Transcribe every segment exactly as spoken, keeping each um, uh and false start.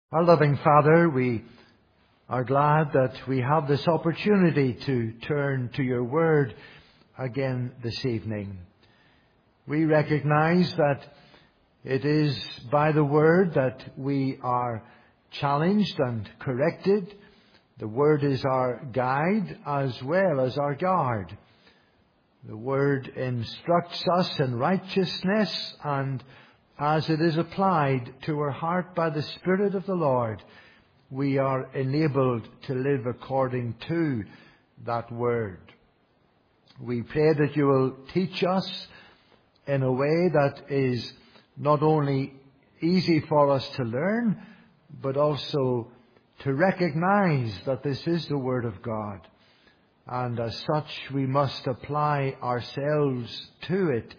Our loving Father, we are glad that we have this opportunity to turn to your word again this evening. We recognize that it is by the word that we are challenged and corrected. The word is our guide as well as our guard. The word instructs us in righteousness, and as it is applied to our heart by the Spirit of the Lord, we are enabled to live according to that word. We pray that you will teach us in a way that is not only easy for us to learn, but also to recognize that this is the Word of God. And as such, we must apply ourselves to it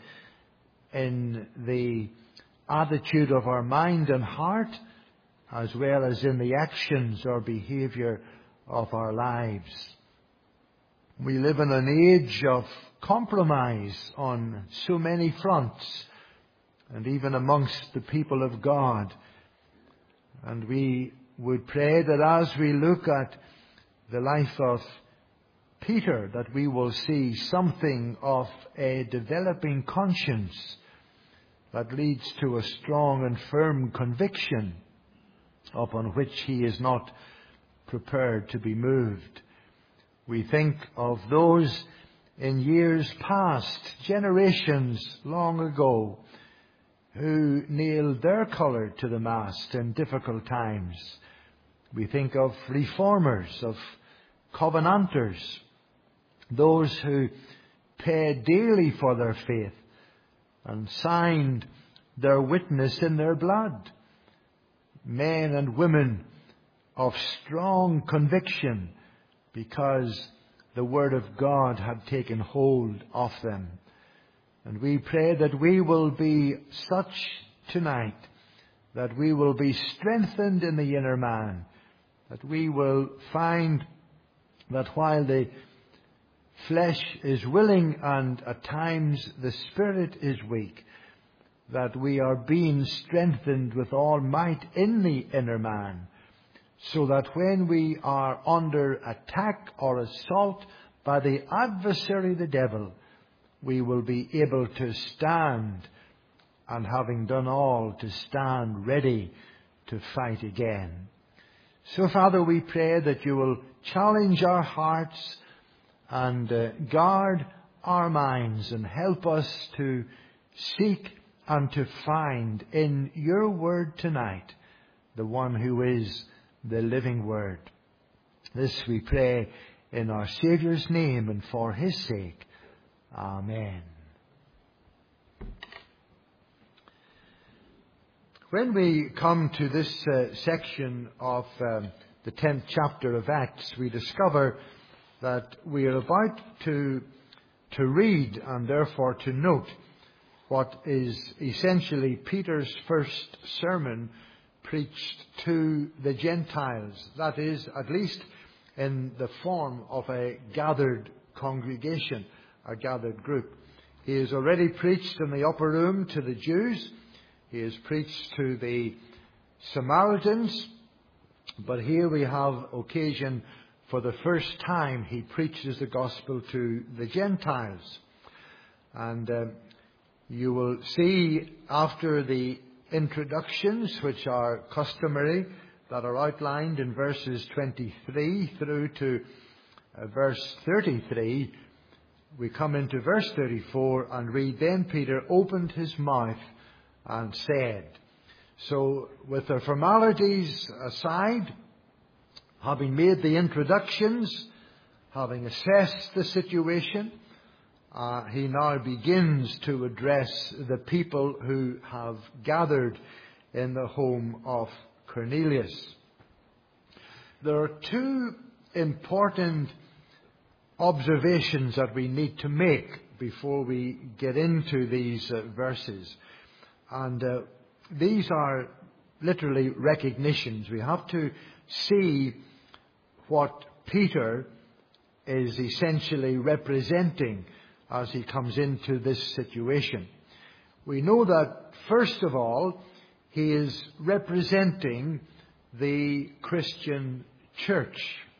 in the attitude of our mind and heart, as well as in the actions or behaviour of our lives. We live in an age of compromise on so many fronts, and even amongst the people of God. And we would pray that as we look at the life of Peter, that we will see something of a developing conscience that leads to a strong and firm conviction upon which he is not prepared to be moved. We think of those in years past, generations long ago, who nailed their colour to the mast in difficult times. We think of reformers, of covenanters, those who paid daily for their faith and signed their witness in their blood. Men and women of strong conviction because the Word of God had taken hold of them. And we pray that we will be such tonight, that we will be strengthened in the inner man, that we will find that while the flesh is willing and at times the spirit is weak, that we are being strengthened with all might in the inner man, so that when we are under attack or assault by the adversary, the devil, we will be able to stand, and having done all, to stand ready to fight again. So, Father, we pray that you will challenge our hearts and uh, guard our minds and help us to seek and to find in your word tonight the one who is the living word. This we pray in our Saviour's name and for his sake. Amen. When we come to this uh, section of um, the tenth chapter of Acts, we discover that we are about to, to read and therefore to note what is essentially Peter's first sermon preached to the Gentiles. That is, at least in the form of a gathered congregation, a gathered group. He has already preached in the upper room to the Jews. He has preached to the Samaritans. But here we have occasion for the first time he preaches the gospel to the Gentiles. And uh, you will see after the introductions, which are customary, that are outlined in verses twenty-three through to uh, verse thirty-three, we come into verse thirty-four and read, "Then Peter opened his mouth and said." So, with the formalities aside, having made the introductions, having assessed the situation, uh, he now begins to address the people who have gathered in the home of Cornelius. There are two important observations that we need to make before we get into these uh, verses. And uh, these are literally recognitions. We have to see what Peter is essentially representing as he comes into this situation. We know that, first of all, he is representing the Christian church.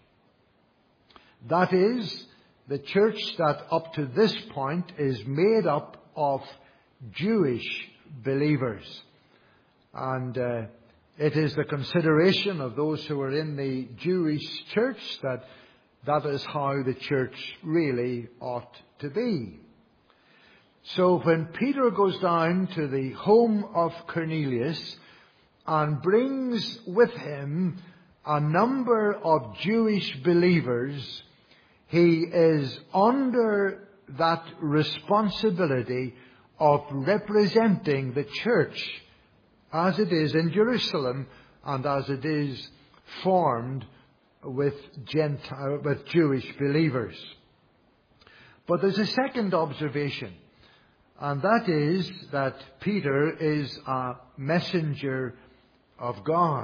That is, the church that up to this point is made up of Jewish believers. And uh, it is the consideration of those who are in the Jewish church that that is how the church really ought to be. So when Peter goes down to the home of Cornelius and brings with him a number of Jewish believers, he is under that responsibility of representing the church as it is in Jerusalem and as it is formed with Gentile, with Jewish believers. But there's a second observation, and that is that Peter is a messenger of God.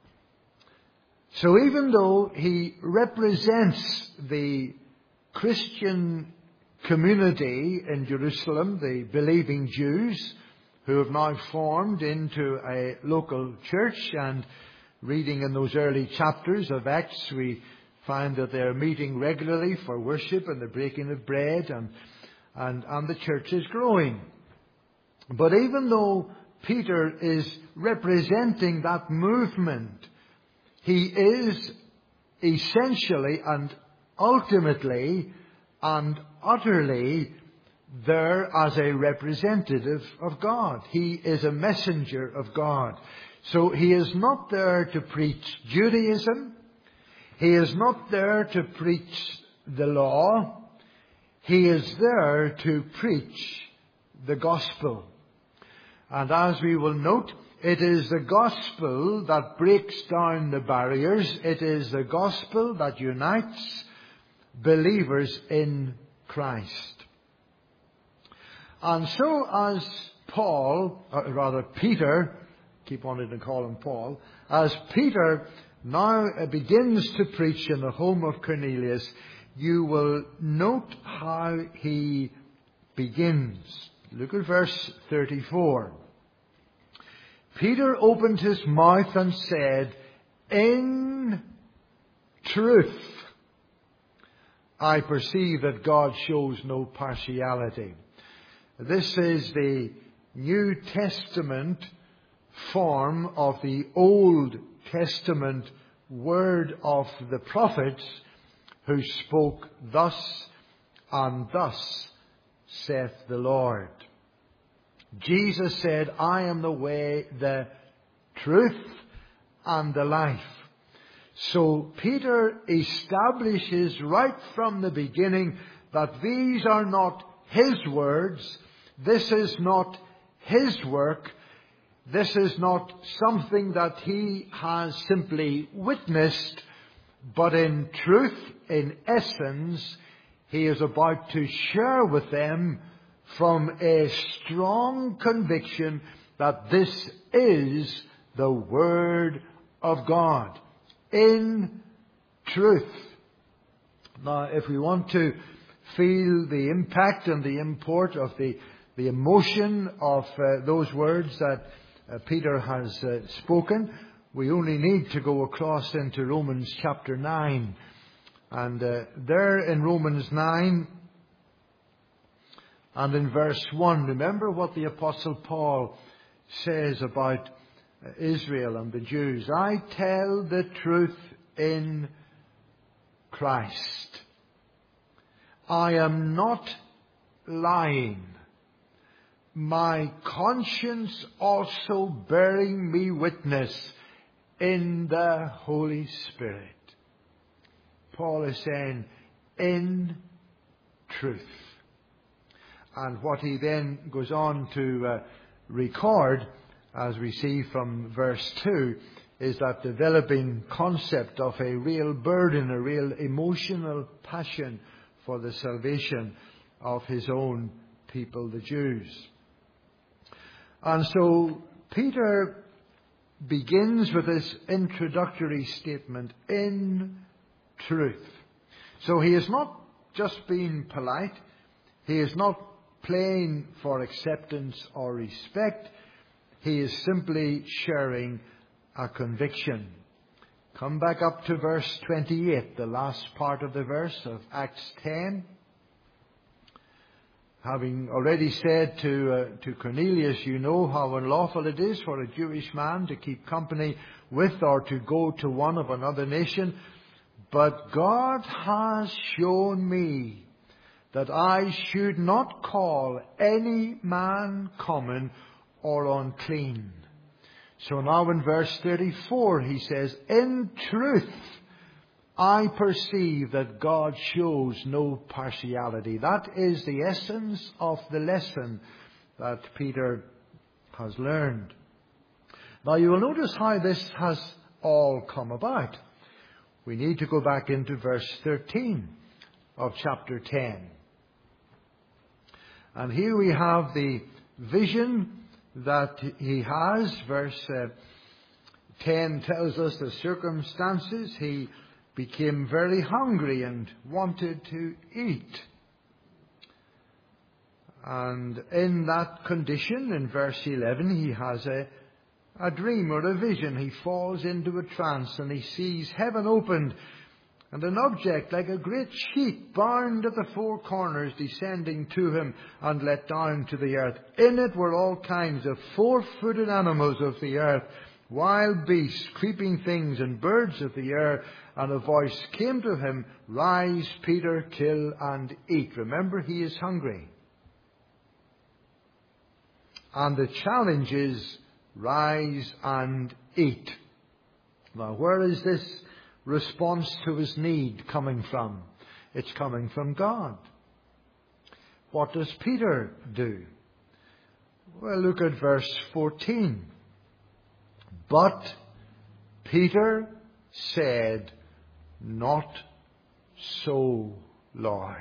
So even though he represents the Christian community in Jerusalem, the believing Jews who have now formed into a local church, and reading in those early chapters of Acts, we find that they're meeting regularly for worship and the breaking of bread, and, and, and the church is growing. But even though Peter is representing that movement, he is essentially and ultimately and utterly there as a representative of God. He is a messenger of God. So he is not there to preach Judaism. He is not there to preach the law. He is there to preach the gospel. And as we will note, it is the gospel that breaks down the barriers. It is the gospel that unites believers in Christ. And so as Paul, or rather Peter, keep wanting to call him Paul, as Peter now begins to preach in the home of Cornelius, you will note how he begins. Look at verse thirty-four. Peter opened his mouth and said, "In truth, I perceive that God shows no partiality." This is the New Testament form of the Old Testament word of the prophets who spoke, "Thus and thus saith the Lord." Jesus said, "I am the way, the truth, and the life." So Peter establishes right from the beginning that these are not his words. This is not his work. This is not something that he has simply witnessed, but in truth, in essence, he is about to share with them from a strong conviction that this is the Word of God. In truth. Now, if we want to feel the impact and the import of the, the emotion of uh, those words that uh, Peter has uh, spoken, we only need to go across into Romans chapter nine. And uh, there in Romans nine and in verse one, remember what the Apostle Paul says about Israel and the Jews. "I tell the truth in Christ. I am not lying. My conscience also bearing me witness in the Holy Spirit." Paul is saying, in truth. And what he then goes on to uh, record, as we see from verse two, is that developing concept of a real burden, a real emotional passion for the salvation of his own people, the Jews. And so Peter begins with this introductory statement, in truth. So he is not just being polite. He is not playing for acceptance or respect. He is simply sharing a conviction. Come back up to verse twenty-eight, the last part of the verse of Acts ten. Having already said to, uh, to Cornelius, you know how unlawful it is for a Jewish man to keep company with or to go to one of another nation. But God has shown me that I should not call any man common or unclean. So now in verse thirty-four he says, in truth, I perceive that God shows no partiality. That is the essence of the lesson that Peter has learned. Now you will notice how this has all come about. We need to go back into verse thirteen of chapter ten. And here we have the vision that he has. Verse uh, ten tells us the circumstances. He became very hungry and wanted to eat. And in that condition, in verse eleven, he has a, a dream or a vision. He falls into a trance and he sees heaven opened and an object like a great sheet bound at the four corners descending to him and let down to the earth. In it were all kinds of four-footed animals of the earth, wild beasts, creeping things, and birds of the air. And a voice came to him, rise, Peter, kill and eat. Remember, he is hungry. And the challenge is, rise and eat. Now, where is this response to his need coming from? It's coming from God. What does Peter do? Well, look at verse fourteen. But Peter said, not so, Lord.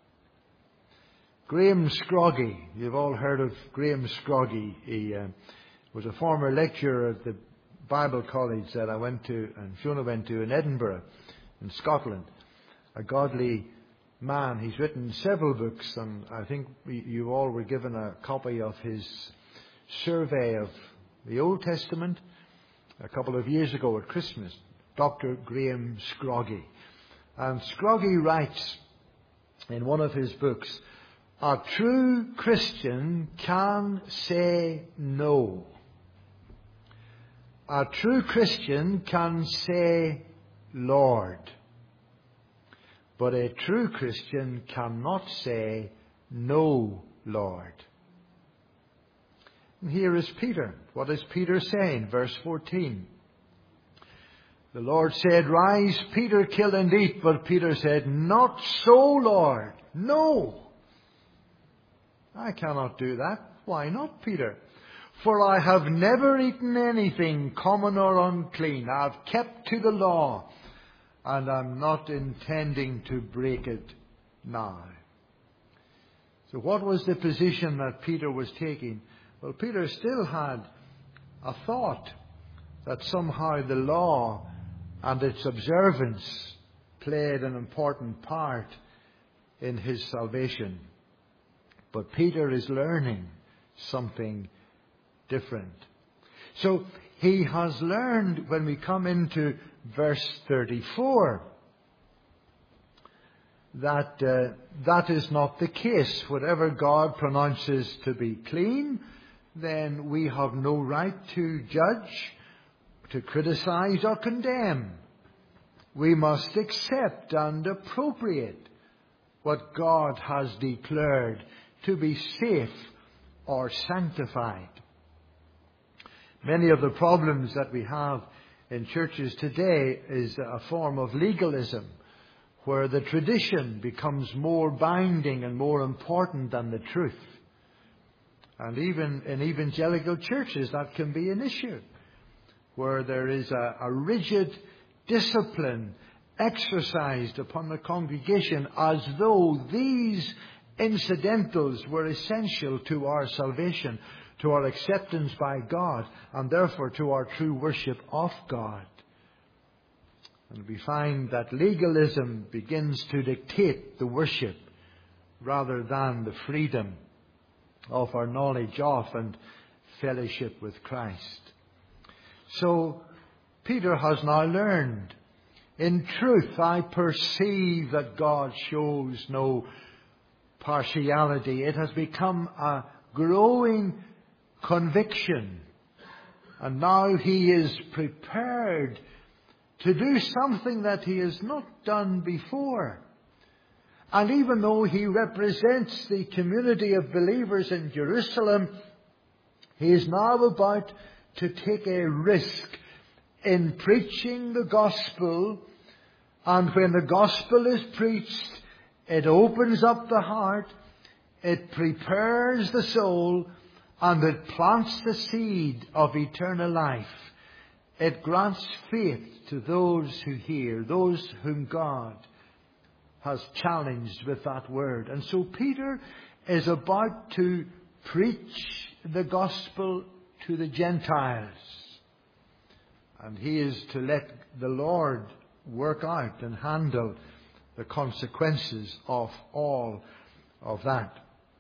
Graham Scroggie, you've all heard of Graham Scroggie. He uh, was a former lecturer at the Bible college that I went to and Fiona went to in Edinburgh, in Scotland. A godly man. He's written several books, and I think we, you all were given a copy of his survey of the Old Testament a couple of years ago at Christmas. Doctor Graham Scroggie. And Scroggie writes in one of his books, a true Christian can say no. A true Christian can say Lord. But a true Christian cannot say no, Lord. And here is Peter. What is Peter saying? Verse fourteen. The Lord said, rise, Peter, kill and eat. But Peter said, not so, Lord. No. I cannot do that. Why not, Peter? For I have never eaten anything common or unclean. I have kept to the law, and I'm not intending to break it now. So what was the position that Peter was taking? Well, Peter still had a thought that somehow the law and its observance played an important part in his salvation. But Peter is learning something different. So he has learned, when we come into verse thirty-four, that uh, that is not the case. Whatever God pronounces to be clean, then we have no right to judge, to criticize or condemn. We must accept and appropriate what God has declared to be safe or sanctified. Many of the problems that we have in churches today is a form of legalism, where the tradition becomes more binding and more important than the truth. And even in evangelical churches, that can be an issue, where there is a, a rigid discipline exercised upon the congregation as though these incidentals were essential to our salvation, to our acceptance by God, and therefore to our true worship of God. And we find that legalism begins to dictate the worship rather than the freedom of our knowledge of and fellowship with Christ. So Peter has now learned. In truth, I perceive that God shows no partiality. It has become a growing conviction. And now he is prepared to do something that he has not done before. And even though he represents the community of believers in Jerusalem, he is now about to take a risk in preaching the gospel. And when the gospel is preached, it opens up the heart, it prepares the soul, and it plants the seed of eternal life. It grants faith to those who hear, those whom God has challenged with that word. And so Peter is about to preach the gospel to the Gentiles. And he is to let the Lord work out and handle the consequences of all of that.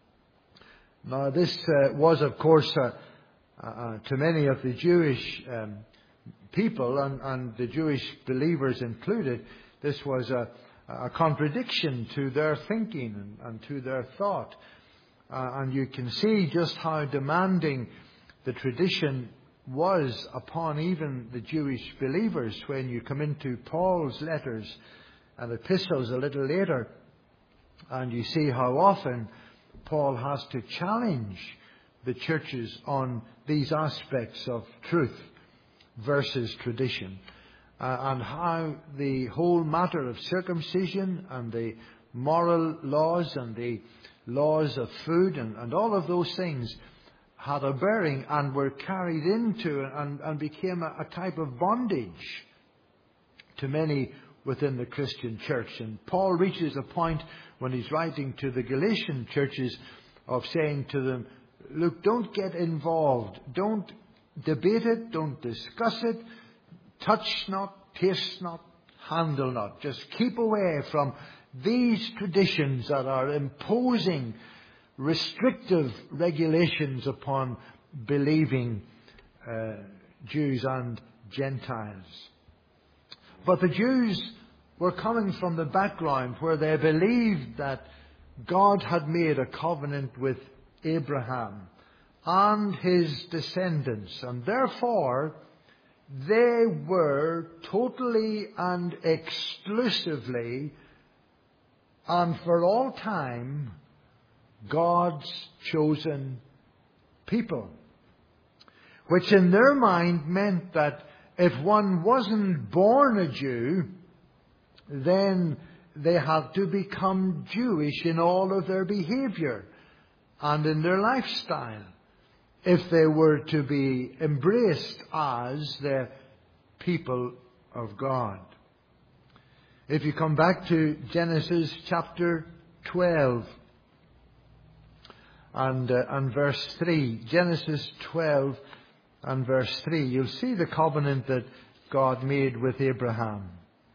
Now this uh, was, of course, uh, uh, to many of the Jewish um, people, and, and the Jewish believers included, this was a, a contradiction to their thinking and, and to their thought. Uh, and you can see just how demanding the tradition was upon even the Jewish believers. When you come into Paul's letters and epistles a little later, and you see how often Paul has to challenge the churches on these aspects of truth versus tradition, uh, and how the whole matter of circumcision and the moral laws and the laws of food and, and all of those things had a bearing and were carried into and, and became a, a type of bondage to many within the Christian church. And Paul reaches a point when he's writing to the Galatian churches of saying to them, look, don't get involved. Don't debate it. Don't discuss it. Touch not, taste not, handle not. Just keep away from these traditions that are imposing restrictive regulations upon believing uh, Jews and Gentiles. But the Jews were coming from the background where they believed that God had made a covenant with Abraham and his descendants, and therefore they were totally and exclusively and for all time God's chosen people. Which in their mind meant that if one wasn't born a Jew, then they had to become Jewish in all of their behavior and in their lifestyle if they were to be embraced as the people of God. If you come back to Genesis chapter twelve and, uh, and verse three, Genesis twelve and verse three, you'll see the covenant that God made with Abraham.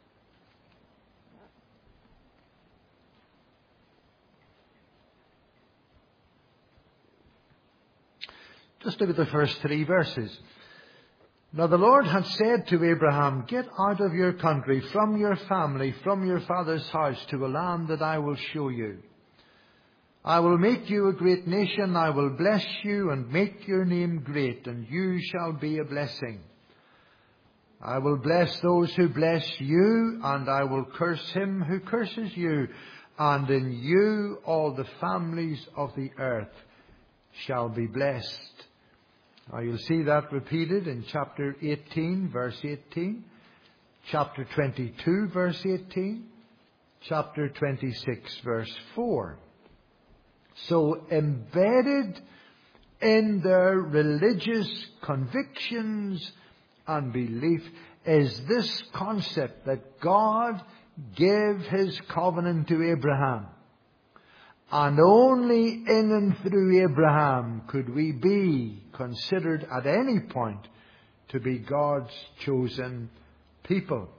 Just look at the first three verses. Now the Lord had said to Abraham, get out of your country, from your family, from your father's house, to a land that I will show you. I will make you a great nation, I will bless you and make your name great, and you shall be a blessing. I will bless those who bless you, and I will curse him who curses you, and in you all the families of the earth shall be blessed. Now you'll see that repeated in chapter eighteen, verse eighteen, chapter twenty-two, verse eighteen, chapter twenty-six, verse four. So embedded in their religious convictions and belief is this concept that God gave his covenant to Abraham. And only in and through Abraham could we be considered at any point to be God's chosen people.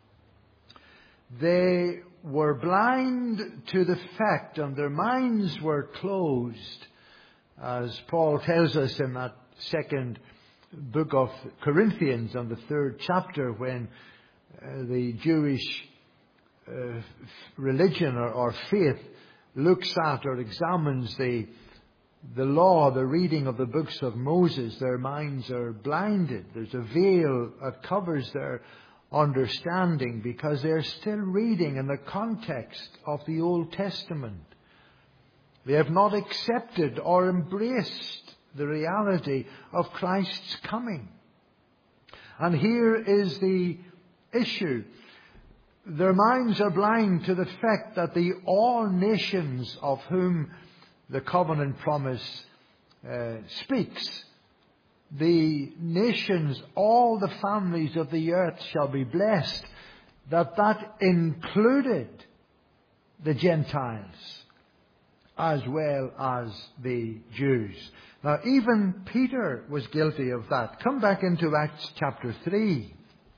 They were blind to the fact, and their minds were closed, as Paul tells us in that second book of Corinthians and the third chapter, when uh, the Jewish uh, religion or, or faith looks at or examines the the law, the reading of the books of Moses, their minds are blinded. There's a veil that covers their understanding because they're still reading in the context of the Old Testament. They have not accepted or embraced the reality of Christ's coming. And here is the issue. Their minds are blind to the fact that the all nations of whom the covenant promise uh, speaks, the nations, all the families of the earth shall be blessed, that that included the Gentiles as well as the Jews. Now, even Peter was guilty of that. Come back into Acts chapter three.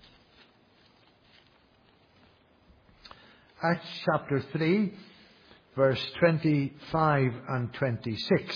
Acts chapter three, verse twenty-five and twenty-six.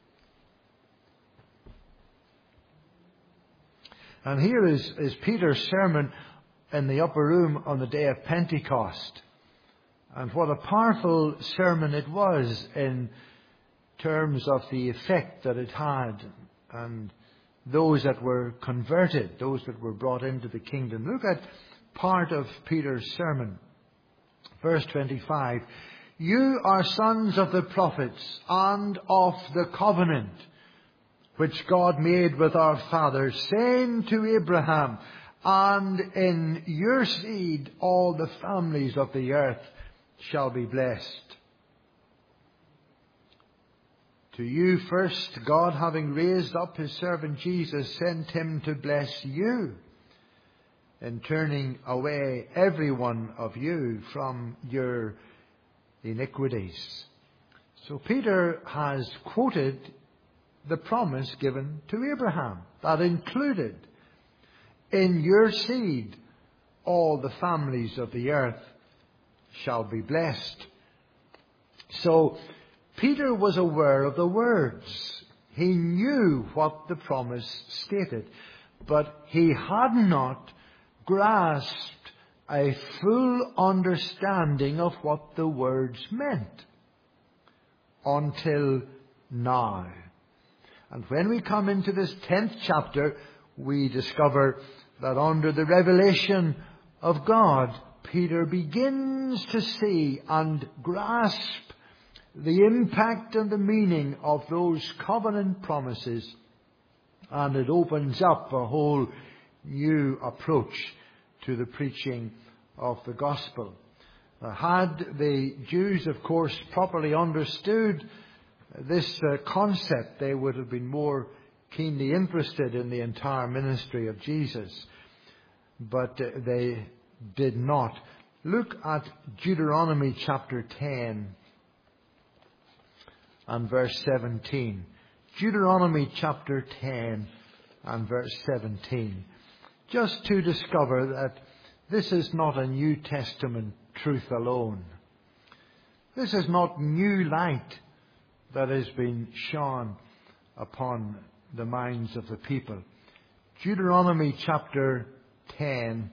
And here is, is Peter's sermon in the upper room on the day of Pentecost. And what a powerful sermon it was in terms of the effect that it had, and those that were converted, those that were brought into the kingdom. Look at part of Peter's sermon. Verse twenty-five. You are sons of the prophets and of the covenant which God made with our fathers, saying to Abraham, and in your seed all the families of the earth shall be blessed. To you first, God, having raised up his servant Jesus, sent him to bless you, in turning away every one of you from your iniquities. So Peter has quoted the promise given to Abraham that included, in your seed all the families of the earth shall be blessed. So Peter was aware of the words. He knew what the promise stated, but he had not grasped a full understanding of what the words meant until now. And when we come into this tenth chapter, we discover that under the revelation of God, Peter begins to see and grasp the impact and the meaning of those covenant promises, and it opens up a whole new approach to the preaching of the gospel. Now, had the Jews, of course, properly understood this uh, concept, they would have been more keenly interested in the entire ministry of Jesus. But uh, they did not. Look at Deuteronomy chapter ten and verse seventeen. Deuteronomy chapter ten and verse seventeen. Just to discover that this is not a New Testament truth alone. This is not new light that has been shone upon the minds of the people. Deuteronomy chapter ten,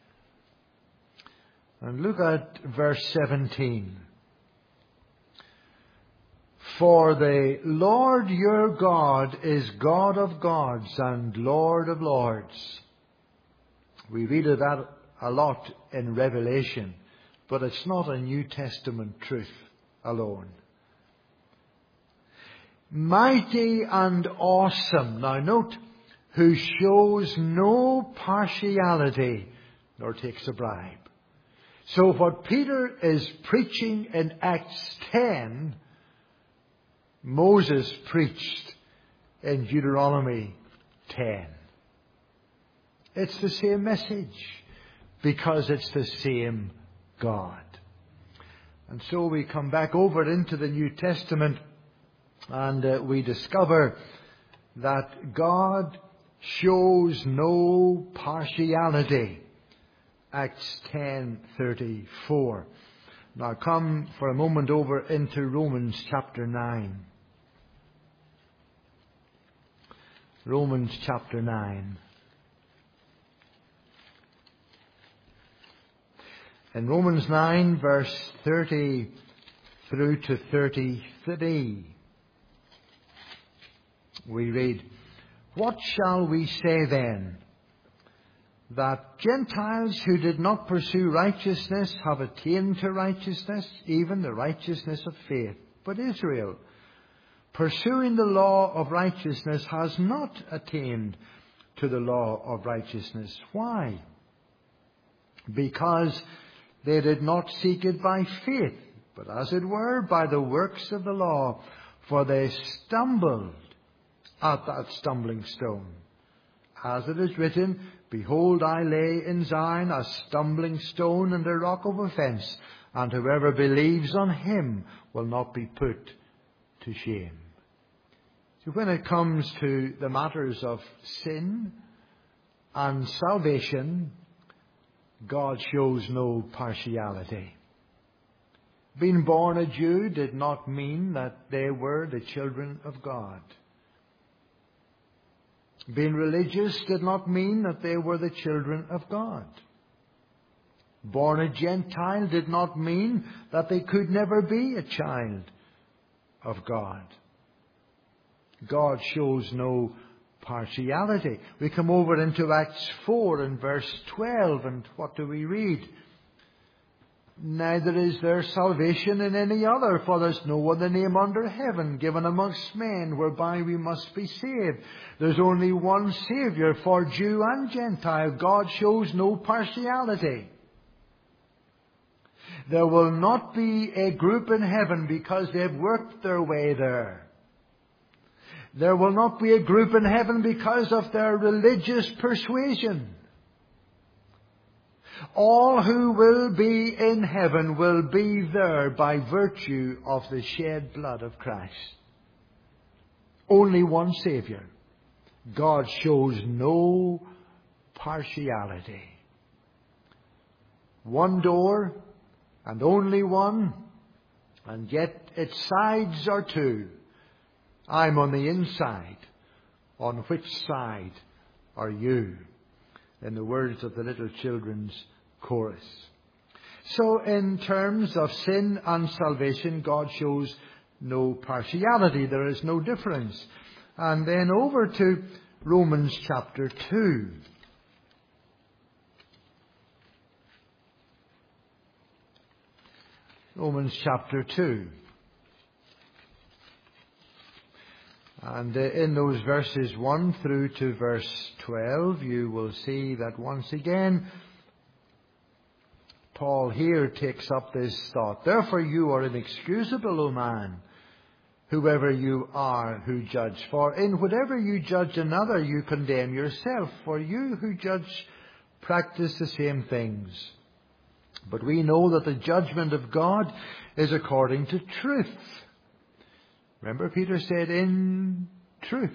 and look at verse seventeen. For the Lord your God is God of gods and Lord of lords. We read of that a lot in Revelation, but it's not a New Testament truth alone. Mighty and awesome. Now note, who shows no partiality nor takes a bribe. So what Peter is preaching in Acts ten, Moses preached in Deuteronomy ten. It's the same message because it's the same God. And so we come back over into the New Testament, and uh, we discover that God shows no partiality. Acts ten thirty-four. Now come for a moment over into Romans chapter nine. Romans chapter nine. In Romans nine, verse thirty through to thirty-three, we read, "What shall we say then? That Gentiles who did not pursue righteousness have attained to righteousness, even the righteousness of faith. But Israel, pursuing the law of righteousness, has not attained to the law of righteousness. Why? Because they did not seek it by faith, but as it were by the works of the law, for they stumbled at that stumbling stone. As it is written, Behold, I lay in Zion a stumbling stone and a rock of offence, and whoever believes on him will not be put to shame." So when it comes to the matters of sin and salvation, God shows no partiality. Being born a Jew did not mean that they were the children of God. Being religious did not mean that they were the children of God. Born a Gentile did not mean that they could never be a child of God. God shows no partiality. We come over into Acts four and verse twelve, and what do we read? "Neither is there salvation in any other, for there is no other name under heaven given amongst men whereby we must be saved." There's only one Saviour for Jew and Gentile. God shows no partiality. There will not be a group in heaven because they've worked their way there. There will not be a group in heaven because of their religious persuasion. All who will be in heaven will be there by virtue of the shed blood of Christ. Only one Saviour. God shows no partiality. One door, and only one, and yet its sides are two. I'm on the inside. On which side are you? In the words of the little children's chorus. So in terms of sin and salvation, God shows no partiality. There is no difference. And then over to Romans chapter two. Romans chapter two. And in those verses one through to verse twelve, you will see that once again, Paul here takes up this thought. "Therefore you are inexcusable, O man, whoever you are who judge. For in whatever you judge another, you condemn yourself. For you who judge practice the same things. But we know that the judgment of God is according to truth." Remember, Peter said, "In truth,"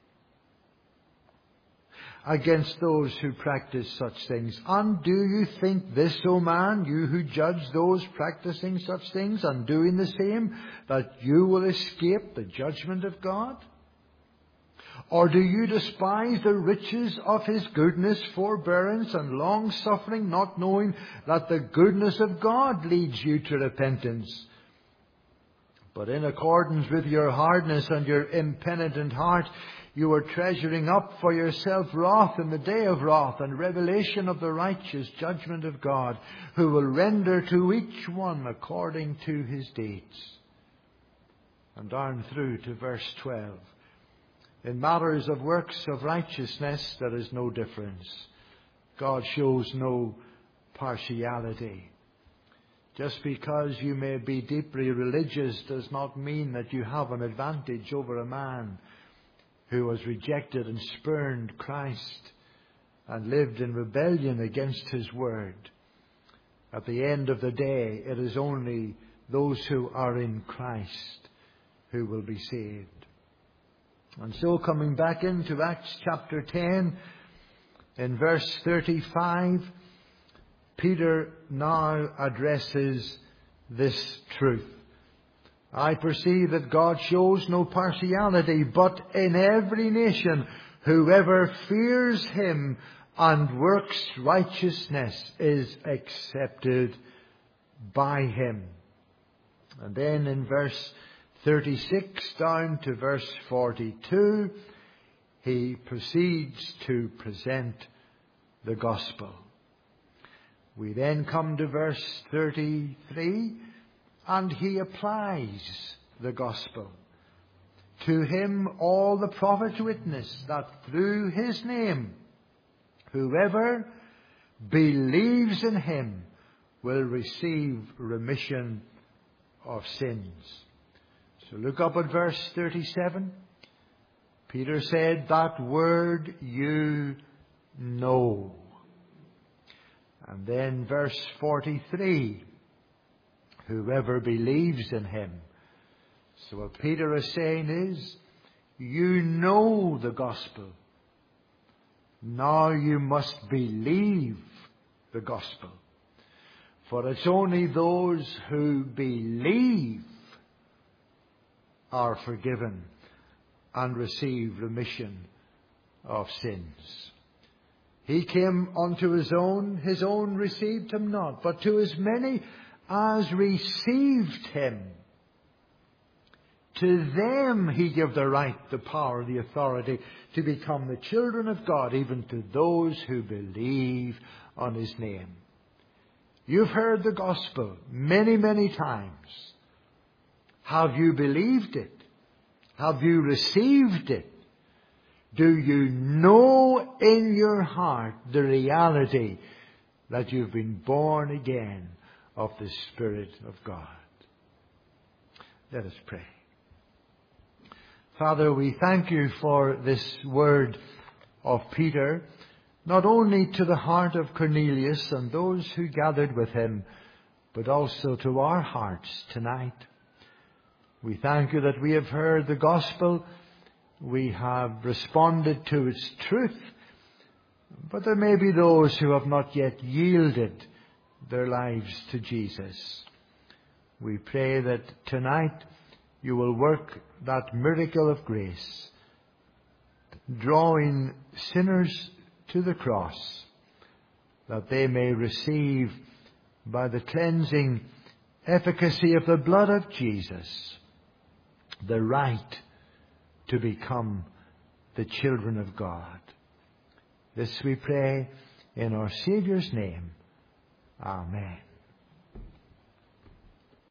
against those who practice such things. "And do you think this, O man, you who judge those practicing such things and doing the same, that you will escape the judgment of God? Or do you despise the riches of his goodness, forbearance, and long-suffering, not knowing that the goodness of God leads you to repentance? But in accordance with your hardness and your impenitent heart, you are treasuring up for yourself wrath in the day of wrath and revelation of the righteous judgment of God, who will render to each one according to his deeds." And down through to verse twelve. In matters of works of righteousness, there is no difference. God shows no partiality. Just because you may be deeply religious does not mean that you have an advantage over a man who has rejected and spurned Christ and lived in rebellion against his word. At the end of the day, it is only those who are in Christ who will be saved. And so coming back into Acts chapter ten, in verse thirty-five, Peter now addresses this truth. "I perceive that God shows no partiality, but in every nation Whoever fears him and works righteousness is accepted by him. And then in verse thirty-six down to verse forty-two, he proceeds to present the gospel. We then come to verse thirty-three, and he applies the gospel. To him all the prophets witness that through his name whoever believes in him will receive remission of sins. So look up at verse thirty-seven. Peter said, that word you know. And then verse forty-three, whoever believes in him. So what Peter is saying is, you know the gospel. Now you must believe the gospel. For it's only those who believe are forgiven and receive remission of sins. He came unto his own, his own received him not, but to as many as received him, to them he gave the right, the power, the authority to become the children of God, even to those who believe on his name. You've heard the gospel many, many times. Have you believed it? Have you received it? Do you know in your heart the reality that you've been born again of the Spirit of God? Let us pray. Father, we thank you for this word of Peter, not only to the heart of Cornelius and those who gathered with him, but also to our hearts tonight. We thank you that we have heard the gospel, we have responded to its truth, but there may be those who have not yet yielded their lives to Jesus. We pray that tonight you will work that miracle of grace, drawing sinners to the cross, that they may receive by the cleansing efficacy of the blood of Jesus the right to become the children of God. This we pray in our Saviour's name. Amen.